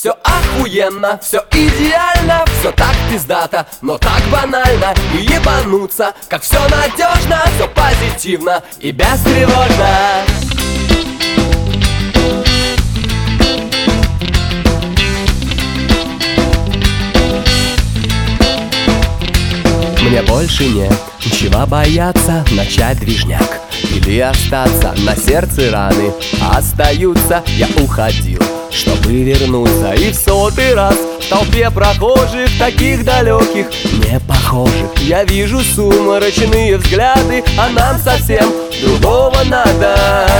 Все охуенно, все идеально, все так пиздато, но так банально. И ебануться, как все надежно, все позитивно и бестревожно. Мне больше нет ничего бояться, начать движняк или остаться. На сердце раны остаются. Я уходил, чтобы вернуться, и в 100-й раз в толпе прохожих, таких далеких, не похожих, я вижу сумрачные взгляды, а нам совсем другого надо.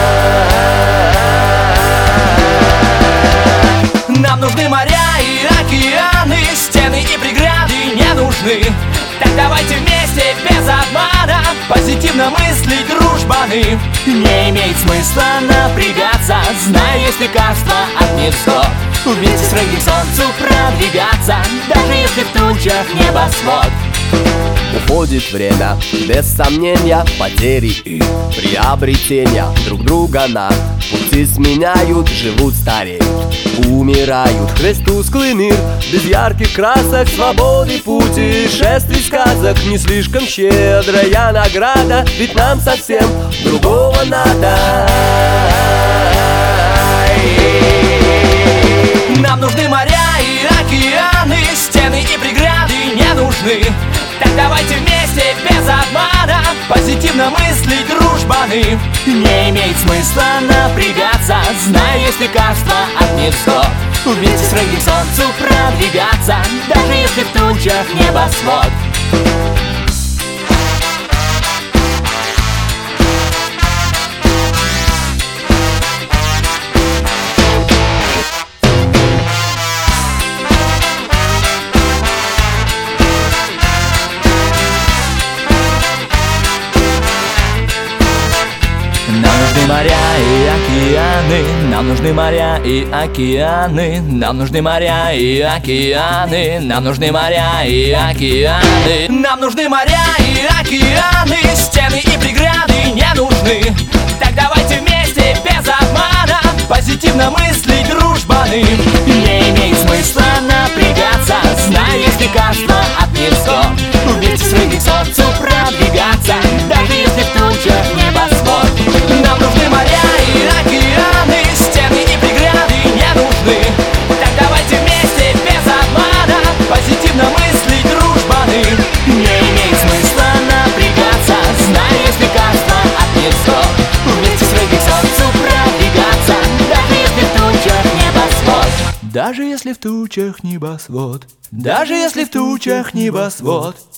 Нам нужны моря и океаны, стены и преграды не нужны. Так давайте вместе, без обмана, позитивно мыслить, дружбаны. Не имеет смысла напрягаться, зная, есть лекарство от невзгод. Вместе с рыгой к солнцу продвигаться, даже если в тучах небосвод. Уходит время, без сомнения, потери и приобретения. Друг друга на пути сменяют, живут, стареют, умирают. Весь тусклый мир, без ярких красок, свободы, путешествий, сказок. Не слишком щедрая награда, ведь нам совсем другого надо. Нам нужны моря и океаны, стены и преграды не нужны. Так давайте вместе, без обмана, позитивно мыслить, дружбаны. Не имеет смысла напрягаться, зная, есть лекарство от невзгод. Вместе с рыгой к солнцу продвигаться, даже если в тучах небосвод. Нам нужны моря и океаны, нам нужны моря и океаны, нам нужны моря и океаны, нам нужны моря и океаны, стены и преграды не нужны. Так давайте вместе, без обмана, позитивно мыслить, дружбаны. Не имеет смысла напрягаться, зная, есть лекарство от невзгод. Вместе с рыгой к солнцу продвигаться, даже если в тучах небосвод. Нам нужны моря и океаны, стены и преграды не нужны. Так давайте вместе, без обмана, позитивно мыслить, дружбаны. Не имеет смысла напрягаться, зная, есть лекарство от невзгод. Вместе с рыгой к солнцу продвигаться, даже если в тучах небосвод. Даже если в тучах небосвод. Даже если в тучах небосвод.